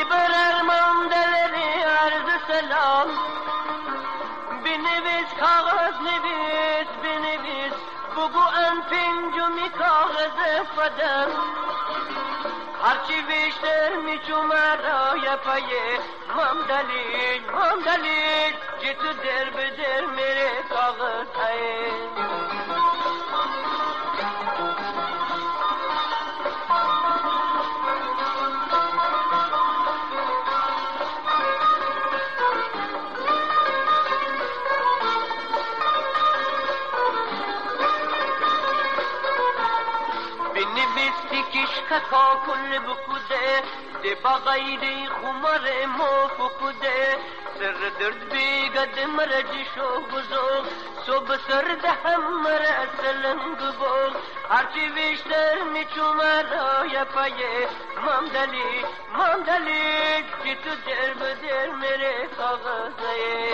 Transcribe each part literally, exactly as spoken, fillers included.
برر ماندلری عرض سلام بنویس کاغذ نویس بنویس بگو ان پنجمی کاغذ فدم هرچی بیشتر میچو مرای پایه مامدلی مامدلی جی تو در بدر میره کاغذ های بنویستی کشکا کل بکوده ده با غیری خمار موفکوده سر درد بیگد مرجشو بزرگ صبح سرد هم مرسلنگ بول هرچی بیشتر میچو مرای پایه مامدلی مامدلی جی تو در بدر میره کاغذه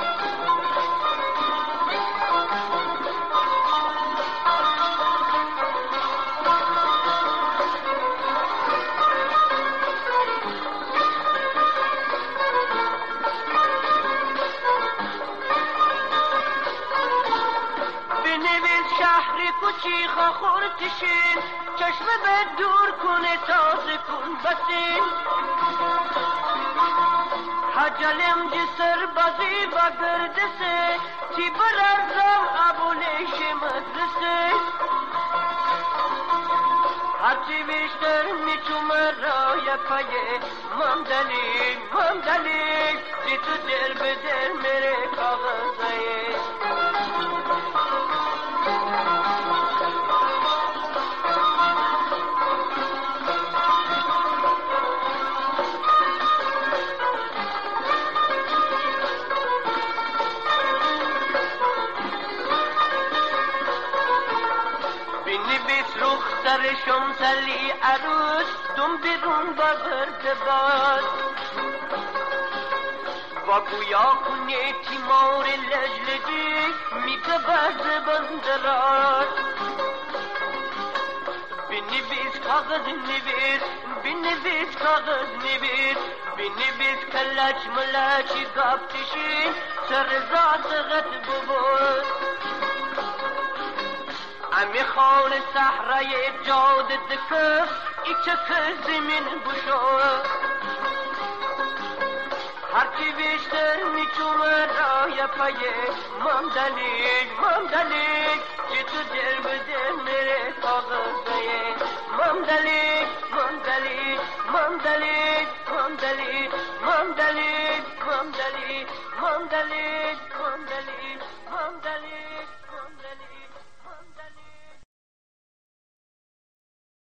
کوچی خورتشین چشم به دور کنه تازه کن بسین حجلم جسر بازی با گردسه تی بررزم ابولش مدرسه هرچی بیشتر میچو مرای پایه مامدلی مامدلی جی تو در بدر میره کاغذه در شمسلی عروس دم بیرون با بردباد و گویا کنه تیمار لجلجی میگه برد بندرات بنویس کاغذ نویس بنویس کاغذ نویس بنویس کلچ ملچی گابتشی سر ذات غد ببود امی خال صحرای جاد دکه ایچه که زمین بشو هرچی بیشتر میچو مرای پایه مامدلی مامدلی جی تو در بدر میره کاغذه مامدلی مامدلی مامدلی مامدلی مامدلی مامدلی مامدلی